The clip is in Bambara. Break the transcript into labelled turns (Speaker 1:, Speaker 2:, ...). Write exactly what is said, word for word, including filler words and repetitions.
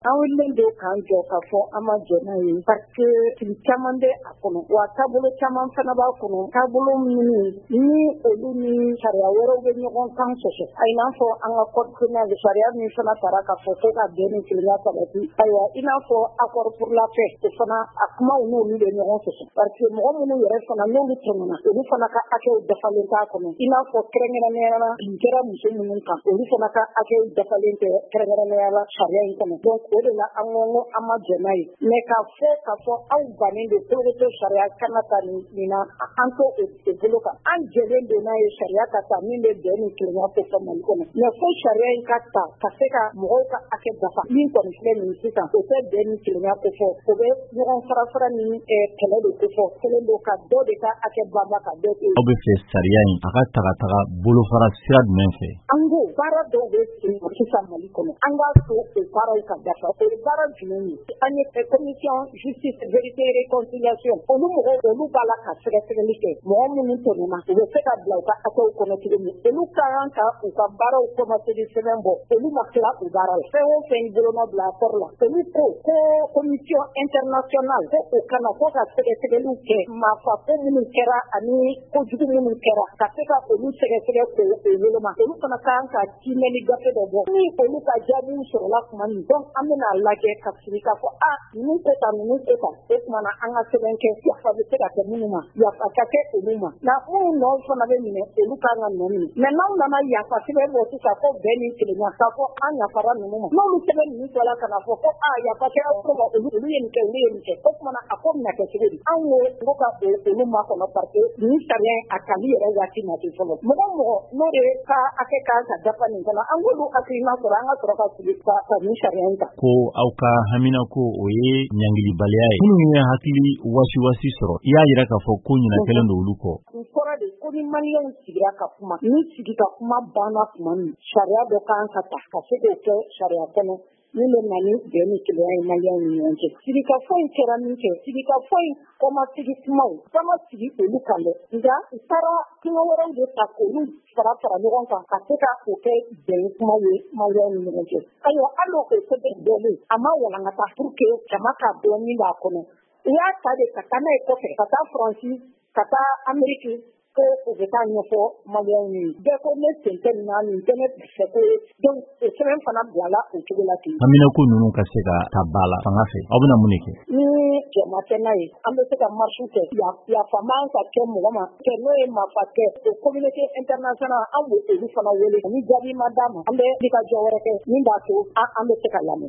Speaker 1: An wele de k'an jɔ ka fɔ an ma jɛ n'a ye parce que fili caman bɛ a kɔnɔ wa taabolo caman fana b'a kɔnɔ taabolo minnu ni olu ni sariya wɛrɛw bɛ ɲɔgɔn kan sɔsɔ a n'a fɔ an ka code pénal sariya min fana tara ka fɔ ko ka bɛn ni kelenya sabati ayiwa i n'a fɔ accord pour la paix o fana a kumaw n'olu bɛ ɲɔgɔn sɔsɔ parce que mɔgɔ minnu yɛrɛ fana n'olu tɛmɛna olu fana ka hakɛw dafalen t'a kɔnɔ i n'a fɔ kɛrɛnkɛrɛnnenya la bin kɛra muso minnu kan olu fana ka hakɛw dafalen tɛ kɛrɛnkɛrɛnnenya la sariya in kɔnɔ donc o de la an ko an ma jɛ n'a ye mais k'a fɔ k'a fɔ aw bannen don ko bɛ to sariya kana ta nin na an to o bolo kan an jɛlen don n'a ye sariya ka ta min bɛ bɛn ni kelenya ko fɔ Mali kɔnɔ mais fo sariya in ka ta ka se ka mɔgɔw ka hakɛ dafa min kɔni filɛ nin sisan o tɛ bɛn ni kelenya ko fɔ o bɛ ɲɔgɔn farafara ni kɛlɛ de ko fɔ kelen don ka dɔ de ka hakɛ banba ka dɔ to
Speaker 2: aw bɛ fɛ sariya in a ka taga taga bolofara sira jumɛn fɛ
Speaker 1: an ko baara dɔw bɛ sen sisan Mali kɔnɔ an k'a to o baaraw ka dafa o ye baara jumɛn ye an ye commission justice vérité et réconciliation olu mɔgɔw olu b'a la ka sɛgɛsɛgɛli kɛ mɔgɔ minnu tɛmɛna u bɛ se ka bila u ka hakɛw kɔnɔ cogo min olu ka kan ka u ka baaraw commencé de sɛbɛn bɔ olu ma tila u baara la fɛn o fɛn boloma bila accord la olu ko ko commission internationale ko o kana ko ka sɛgɛsɛgɛliw kɛ maafako minnu kɛra ani kojugu minnu kɛra ka se ka olu sɛgɛsɛgɛ k'o woloma olu fana ka kan ka kiimɛli gafe dɔ bɔ ni olu ka jaabiw sɔrɔla tuma min donc an bɛna lajɛ ka sigi ka fɔ a ninnu ko tan ninnu ko tan o tuma na an ka sɛbɛn kɛ yafa bɛ se ka kɛ minnu ma yafa ka kɛ olu ma nka minnu nɔ fana bɛ minɛ olu kan ka nɔ minɛ mais n'aw nana yafa sɛbɛn bɔ sisan ko bɛn ni kelenya k'a fɔ an yafara ninnu ma n'olu sɛbɛn ninnu fɔla ka na fɔ ko a yafa kɛ aw ko ma olu olu ye nin kɛ olu ye nin kɛ o tuma na a ko bɛna kɛ cogo di anw ko ko ka olu ma kɔnɔ parce que nin sariya a tali yɛrɛ waati na ten fɔlɔ mɔgɔ mɔgɔ n'o de ka hakɛ kan ka dafa nin kɔnɔ an k'olu hakilina sɔrɔ an ka sɔrɔ ka sigi ka nin sariya in ta
Speaker 2: ko aw ka hamina ko o ye ɲangilibaliya ye minnu ye hakili wasiwasi sɔrɔ i y'a yira k'a fɔ ko ɲina kelen don olu kɔ
Speaker 1: n fɔra de ko ni maliyɛnw sigira ka kuma ni sigi ka kuma banna tuma min sariya dɔ kan ka ta ka se k'o kɛ sariya kɔnɔ min bɛ na ni bɛn ni kelenya ye maliyɛnw ni ɲɔgɔn cɛ sigikafɔ in kɛra min kɛ sigikafɔ in kɔmasigi kumaw fana sigi olu kan dɛ nka u taara kuma wɛrɛw de ta k'olu fara fara ɲɔgɔn kan ka se ka o kɛ bɛn kumaw ye maliyɛnw ni ɲɔgɔn cɛ ayiwa hali o sɛbɛn dɔlen a ma walankata pour que jama k'a dɔn min b'a kɔnɔ u y'a ta de ka taa n'a ye kɔfɛ ka taa Faransi ka taa Ameriki ko u bɛ taa ɲɛfɔ maliyɛnw ye bɛɛ ko ne sen tɛ nin na nin tɛ ne fɛ ko ye donc o sɛbɛn fana bilala o cogo la ten
Speaker 2: hamina ko ninnu ka se ka ta ba la fanga fɛ aw bɛna mun de kɛ
Speaker 1: ni jɛma tɛ n'a ye an bɛ se ka marche kɛ yafa man ka kɛ mɔgɔ ma kɛ n'o ye marifa kɛ o communauté internationale an b'o olu fana wele ni jaabi ma d'a ma an bɛ wuli ka jɔ wɛrɛ kɛ min b'a to an bɛ se ka lamɛn